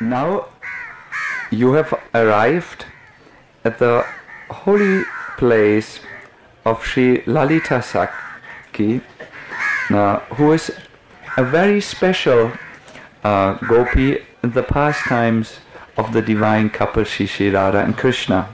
Now you have arrived at the holy place of Sri Lalita Sakhi, who is a very special gopi in the pastimes of the divine couple Shri Radha and Krishna.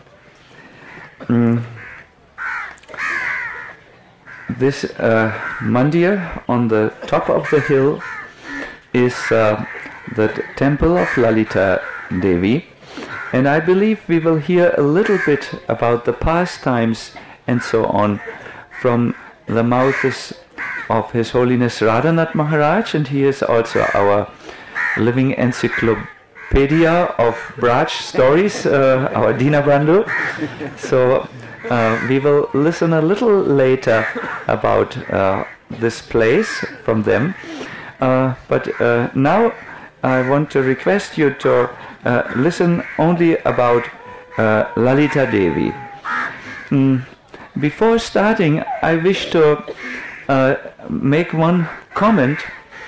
This mandir on the top of the hill is the temple of Lalita Devi, and I believe we will hear a little bit about the pastimes and so on from the mouths of His Holiness Radhanath Maharaj, and he is also our living encyclopedia of Braj stories, our Dinabandhu. So we will listen a little later about this place from them. But now I want to request you to listen only about Lalita Devi. Before starting, I wish to make one comment.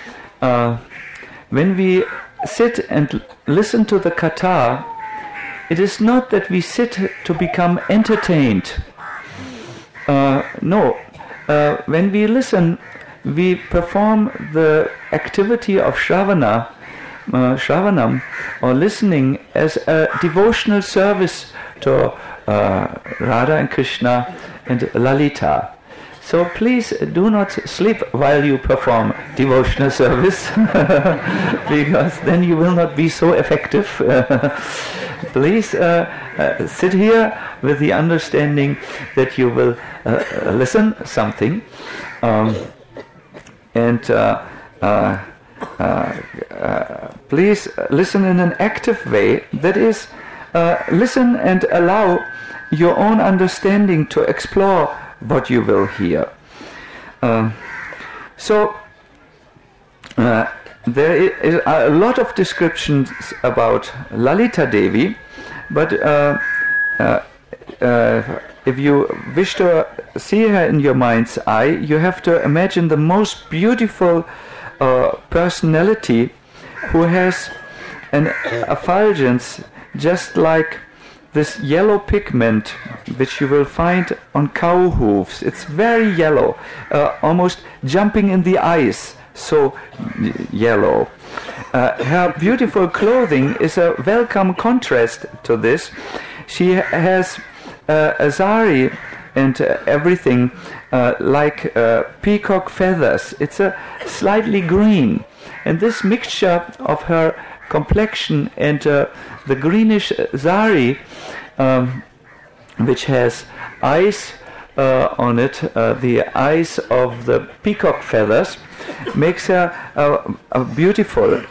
When we sit and listen to the Katha, it is not that we sit to become entertained. No. When we listen, we perform the activity of Shravanam, or listening, as a devotional service to Radha and Krishna and Lalita. So please do not sleep while you perform devotional service, because then you will not be so effective. Please sit here with the understanding that you will listen something, and please listen in an active way. That is, listen and allow your own understanding to explore what you will hear. So there is a lot of descriptions about Lalita Devi, but if you wish to see her in your mind's eye, you have to imagine the most beautiful personality who has an effulgence just like this yellow pigment which you will find on cow hooves. It's very yellow, almost jumping in the eyes, so yellow. Her beautiful clothing is a welcome contrast to this. She has a zari and everything like peacock feathers. It's a slightly green, and this mixture of her complexion and the greenish zari, which has eyes on it, the eyes of the peacock feathers, makes her beautiful.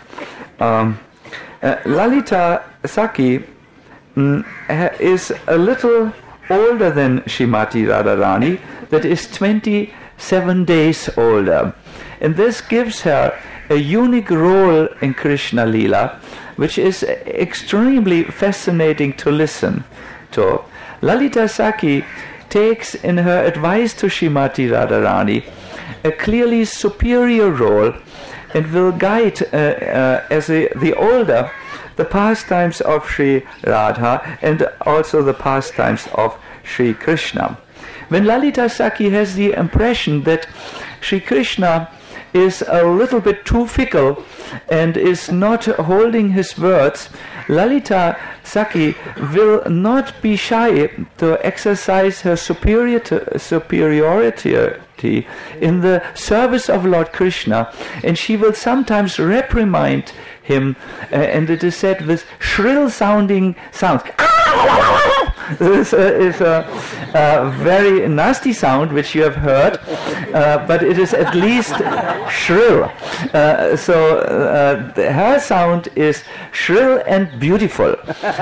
Lalita Sakhi is a little older than Srimati Radharani, that is 27 days older. And this gives her a unique role in Krishna Leela, which is extremely fascinating to listen to. Lalita Sakhi takes in her advice to Srimati Radharani a clearly superior role, and will guide as the older the pastimes of Sri Radha and also the pastimes of Sri Krishna. When Lalita Sakhi has the impression that Sri Krishna is a little bit too fickle and is not holding his words, Lalita Sakhi will not be shy to exercise her superiority in the service of Lord Krishna, and she will sometimes reprimand him, and it is said with shrill sounding sounds. This is a very nasty sound which you have heard, but it is at least shrill. So her sound is shrill and beautiful.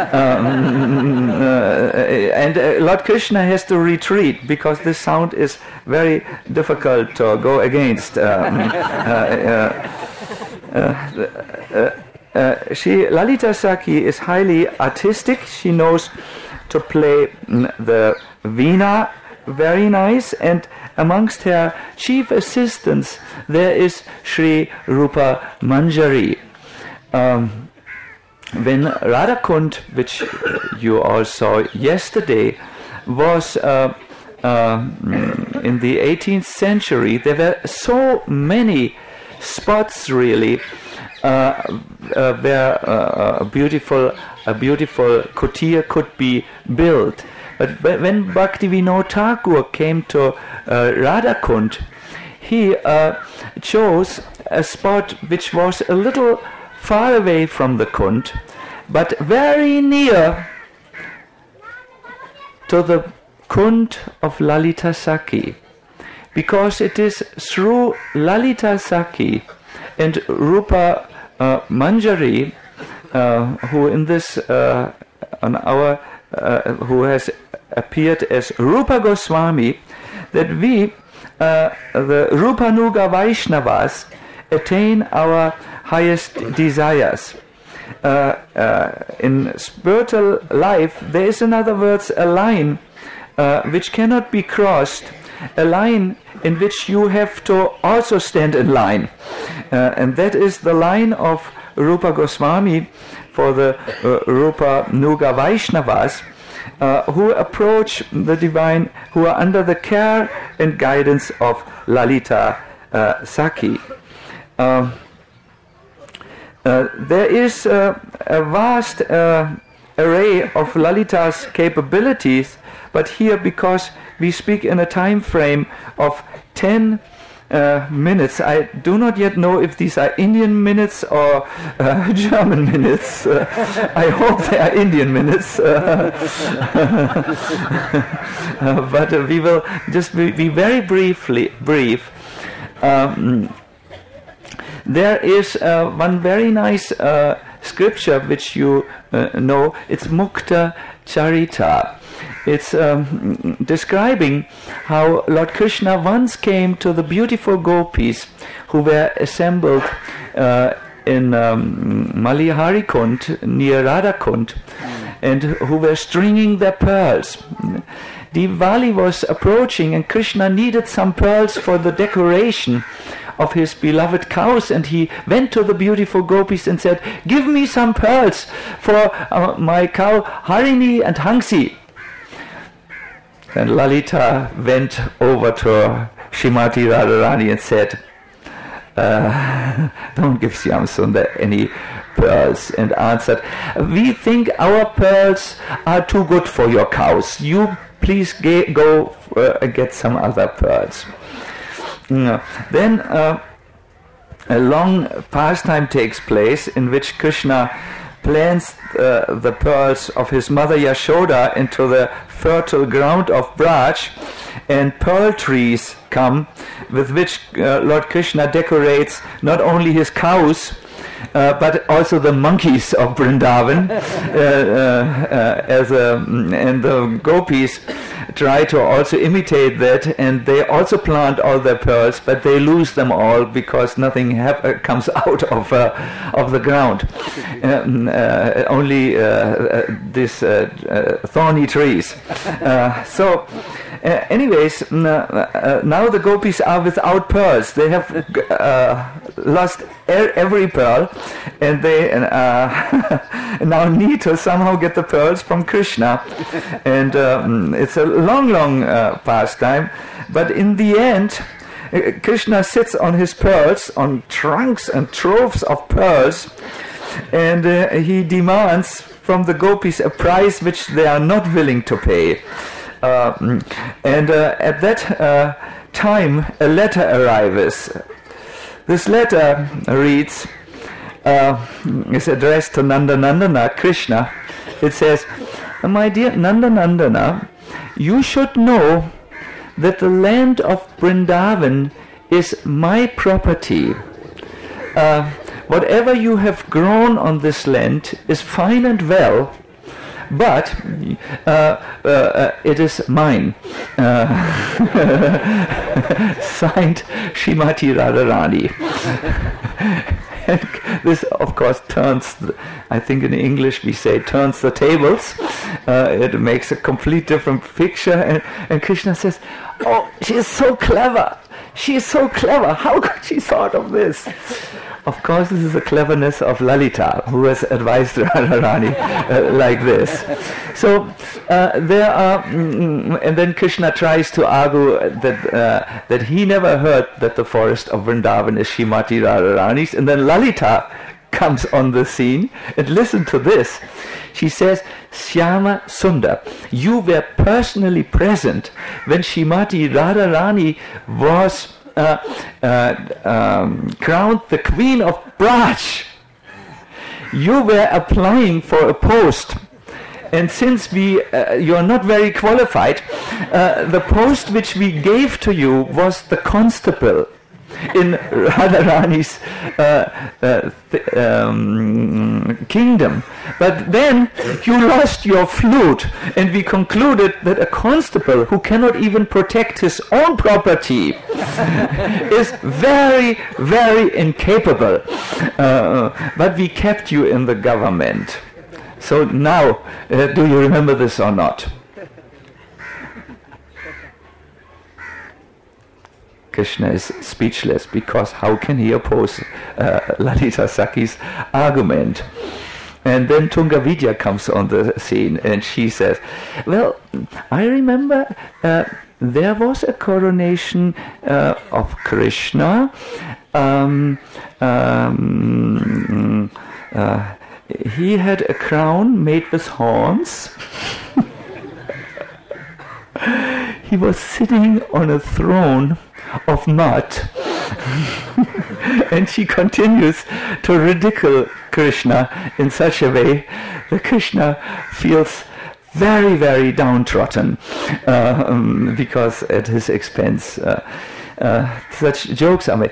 And Lord Krishna has to retreat because this sound is very difficult to go against. Lalita Sakhi is highly artistic. She knows to play the veena very nice, and amongst her chief assistants there is Sri Rupa Manjari. when Radhakund, which you all saw yesterday, was in the 18th century, there were so many spots really where a beautiful kutir could be built. But when Bhaktivinoda Thakur came to Radhakund, he chose a spot which was a little far away from the Kund, but very near to the Kund of Lalita Sakhi, because it is through Lalita Sakhi and Rupa Manjari, who in this who has appeared as Rupa Goswami, that we, the Rupanuga Vaishnavas, attain our highest desires. In spiritual life, there is, in other words, a line which cannot be crossed, a line in which you have to also stand in line. And that is the line of Rupa Goswami for the Rupa Nuga Vaishnavas, who approach the divine, who are under the care and guidance of Lalita Sakhi. There is a vast array of Lalita's capabilities, but here, because we speak in a time frame of 10 minutes, I do not yet know if these are Indian minutes or German minutes. I hope they are Indian minutes. But we will just be very brief. There is one very nice scripture which you know. It's Mukta Charita. It's describing how Lord Krishna once came to the beautiful gopis who were assembled in Malihari Kund near Radhakund, and who were stringing their pearls. Diwali was approaching, and Krishna needed some pearls for the decoration of his beloved cows, and he went to the beautiful gopis and said, "Give me some pearls for my cow Harini and Hangsi." And Lalita went over to Srimati Radharani and said, "Don't give Shyam Sundar any pearls," and answered, "We think our pearls are too good for your cows. You please go get some other pearls." Then a long pastime takes place in which Krishna plants the pearls of his mother Yashoda into the fertile ground of Braj, and pearl trees come with which Lord Krishna decorates not only his cows but also the monkeys of Vrindavan, and the gopis try to also imitate that, and they also plant all their pearls, but they lose them all because nothing comes out of the ground. Only these thorny trees. Anyways, now the gopis are without pearls. They have lost every pearl, and they now need to somehow get the pearls from Krishna. And it's a long pastime, but in the end, Krishna sits on his pearls, on trunks and troves of pearls, and he demands from the gopis a price which they are not willing to pay. And at that time, a letter arrives. This letter reads, is addressed to Nandanandana, Krishna. It says, "My dear Nandanandana, you should know that the land of Vrindavan is my property. Whatever you have grown on this land is fine and well, but it is mine." Signed, Srimati Radharani. And this, of course, turns, I think in English we say, turns the tables. It makes a complete different picture. And Krishna says, "Oh, she is so clever. She is so clever. How could she thought of this? of course, this is the cleverness of Lalita, who has advised Radharani like this. So there are, and then Krishna tries to argue that he never heard that the forest of Vrindavan is Srimati Radharani's, and then Lalita comes on the scene, and listen to this. She says, Shyama Sundar, you were personally present when Srimati Radharani was crowned the Queen of Braj. You were applying for a post, and since you are not very qualified, the post which we gave to you was the constable in Radharani's kingdom. But then you lost your flute, and we concluded that a constable who cannot even protect his own property is very, very incapable. But we kept you in the government. So now, do you remember this or not? Krishna is speechless, because how can he oppose Lalita Sakhi's argument? And then Tunga Vidya comes on the scene, and she says, well, I remember there was a coronation of Krishna. He had a crown made with horns. He was sitting on a throne of mud. And she continues to ridicule Krishna in such a way that Krishna feels very, very downtrodden because at his expense such jokes are made.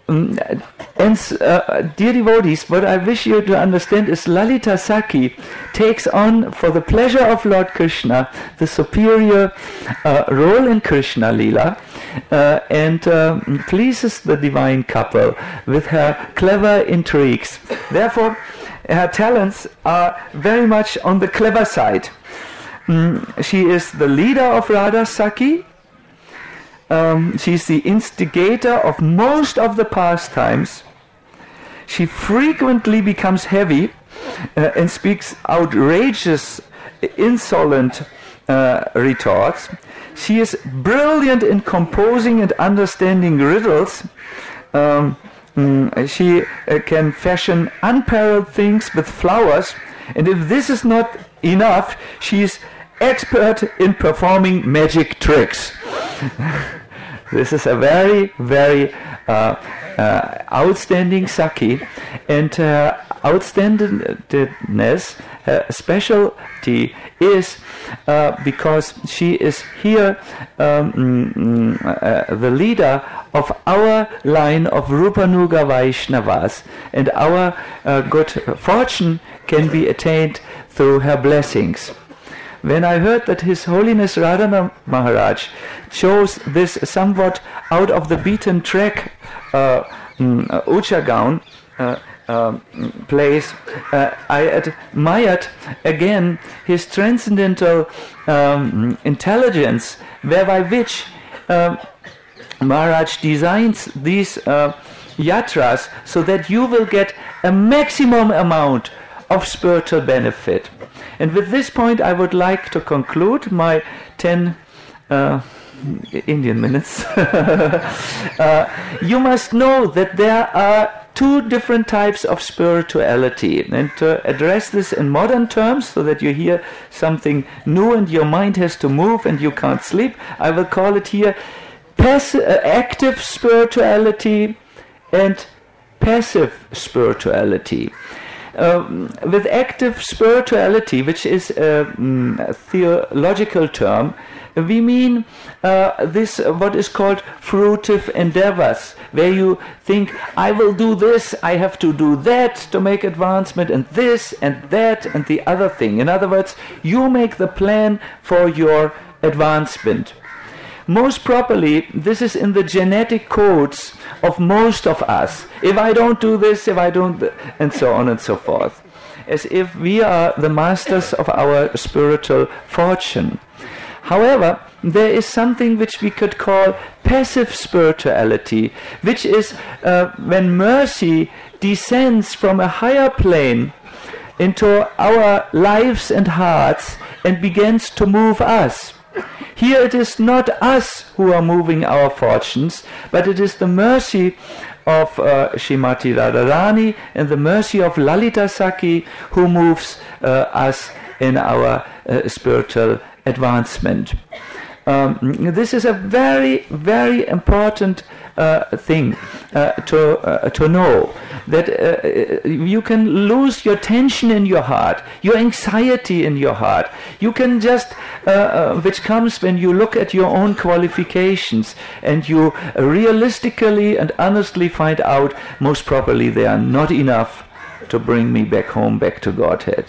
Dear devotees, what I wish you to understand is Lalita Sakhi takes on, for the pleasure of Lord Krishna, the superior role in Krishna Leela, and pleases the divine couple with her clever intrigues. Therefore, her talents are very much on the clever side. She is the leader of Radha Sakhi. She's the instigator of most of the pastimes. She frequently becomes heavy and speaks outrageous, insolent retorts. She is brilliant in composing and understanding riddles. She can fashion unparalleled things with flowers. And if this is not enough, she is expert in performing magic tricks. This is a very, very outstanding Sakhi, and her outstandingness, her specialty is because she is here the leader of our line of Rupanuga Vaishnavas, and our good fortune can be attained through her blessings. When I heard that His Holiness Radhana Maharaj chose this somewhat out of the beaten track Uchagaon place, I admired again his transcendental intelligence, whereby which Maharaj designs these yatras so that you will get a maximum amount of spiritual benefit. And with this point, I would like to conclude my 10 Indian minutes. You must know that there are two different types of spirituality. And to address this in modern terms, so that you hear something new and your mind has to move and you can't sleep, I will call it here active spirituality and passive spirituality. With active spirituality, which is a theological term, we mean this what is called fruitive endeavors, where you think, I will do this, I have to do that to make advancement, and this and that and the other thing. In other words, you make the plan for your advancement. Most properly, this is in the genetic codes of most of us. If I don't do this, if I don't, and so on and so forth. As if we are the masters of our spiritual fortune. However, there is something which we could call passive spirituality, which is when mercy descends from a higher plane into our lives and hearts and begins to move us. Here it is not us who are moving our fortunes, but it is the mercy of Srimati Radharani and the mercy of Lalita Sakhi who moves us in our spiritual advancement. This is a very, very important thing to know, that you can lose your tension in your heart, your anxiety in your heart. You can just, which comes when you look at your own qualifications and you realistically and honestly find out most probably they are not enough to bring me back home, back to Godhead.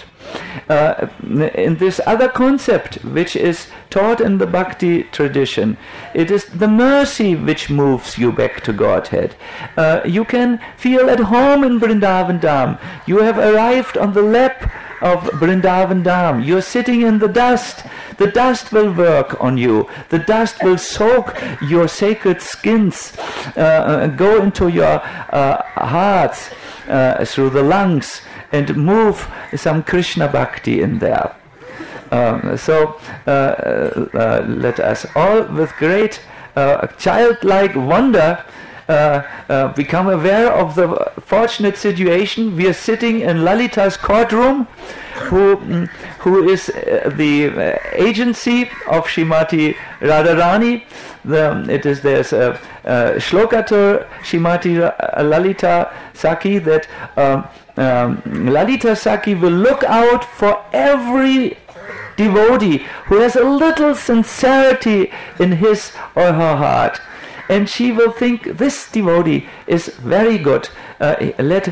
In this other concept which is taught in the Bhakti tradition, it is the mercy which moves you back to Godhead. You can feel at home in Vrindavan Dham. You have arrived on the lap of Vrindavan Dham. You are sitting in the dust. The dust will work on you. The dust will soak your sacred skins, go into your hearts through the lungs, and move some Krishna Bhakti in there. So let us all with great childlike wonder become aware of the fortunate situation. We are sitting in Lalita's courtroom, who is the agency of Srimati Radharani. There's a shloka to Srimati Lalita Sakhi that Lalita Sakhi will look out for every devotee who has a little sincerity in his or her heart, and she will think this devotee is very good. Let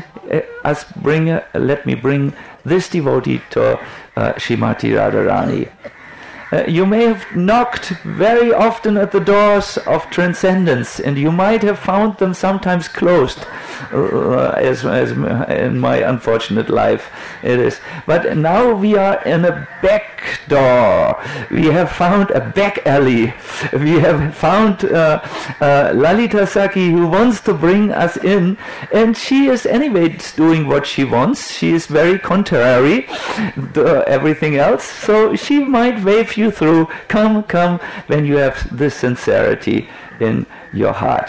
me bring this devotee to Srimati Radharani. You may have knocked very often at the doors of transcendence, and you might have found them sometimes closed, as in my unfortunate life it is. But now we are in a back door. We have found a back alley. We have found Lalita Sakhi, who wants to bring us in, and she is anyway doing what she wants. She is very contrary to everything else, so she might wave you through. Come, when you have this sincerity in your heart.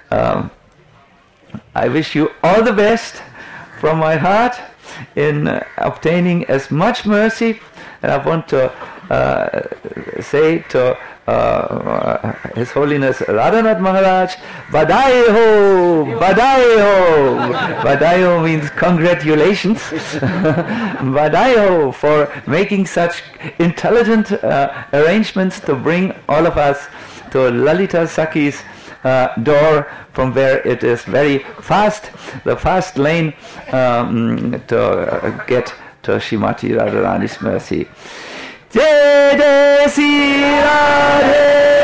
I wish you all the best from my heart in obtaining as much mercy. And I want to say to His Holiness Radhanath Maharaj, Badai ho, Badai ho. Badai ho means congratulations. Badai ho for making such intelligent arrangements to bring all of us to Lalita Sakhi's door, from where it is very fast, the fast lane to get to Srimati Radharani's mercy. Jai Jai Sri Radhe.